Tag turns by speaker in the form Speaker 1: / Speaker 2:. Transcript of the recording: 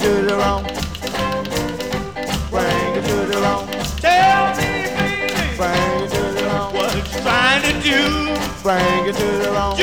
Speaker 1: to the wrong. Bring it to the wrong. Tell me, baby. Bring it to the wrong. What you trying to do? Bring it to the wrong.